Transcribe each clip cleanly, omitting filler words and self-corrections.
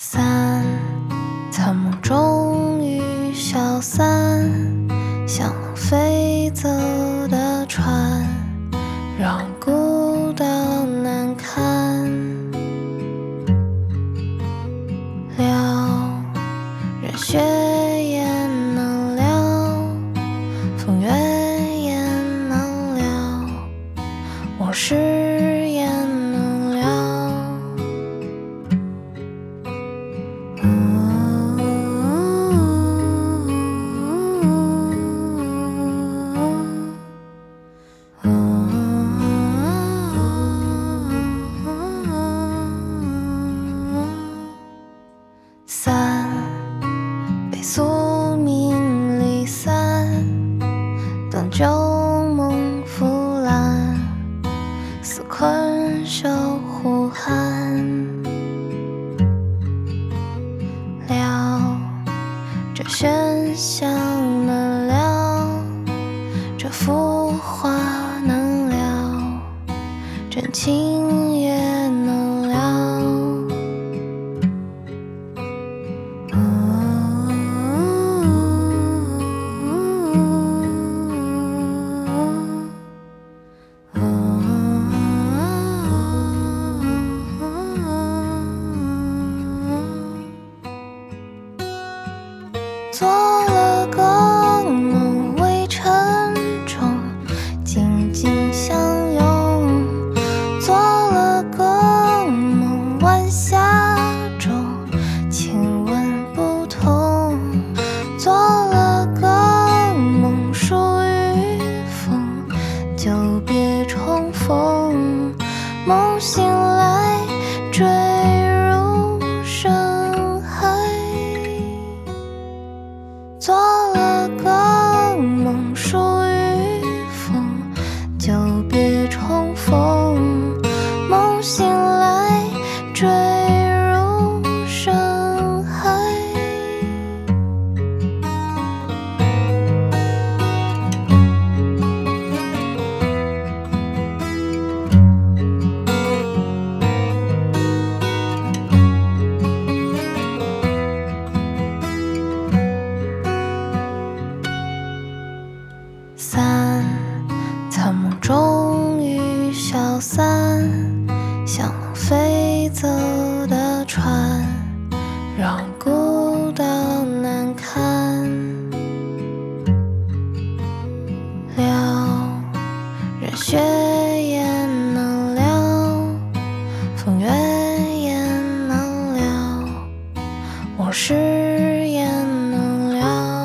散，残梦终于消散，像飞走的船，让孤岛难堪。了，热血也能了，风月也能了，往事也能了。散，被宿命离散，等旧梦腐烂，似困兽呼喊。了，这喧嚣能了，这浮华能了，真情也能了。做了个梦未沉重，静静相拥。做了个梦晚霞中，亲吻不同。做了个梦属于风，久别重逢。梦醒来坠入深海。做了个梦属于风，久别重逢。梦醒来坠入深海。散，残梦终于消散，像飞走的船，让孤岛难堪。了，热血也能了，风月也能了，往事也能了。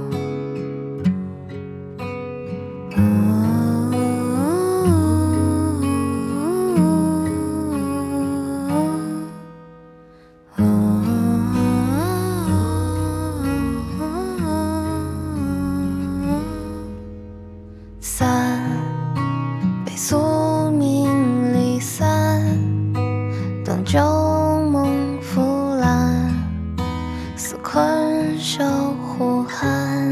散，被宿命离散，等旧梦腐烂，似困兽呼喊。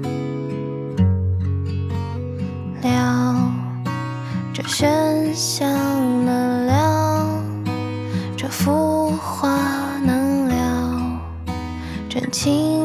了，这喧嚣能了，这浮华能了，真情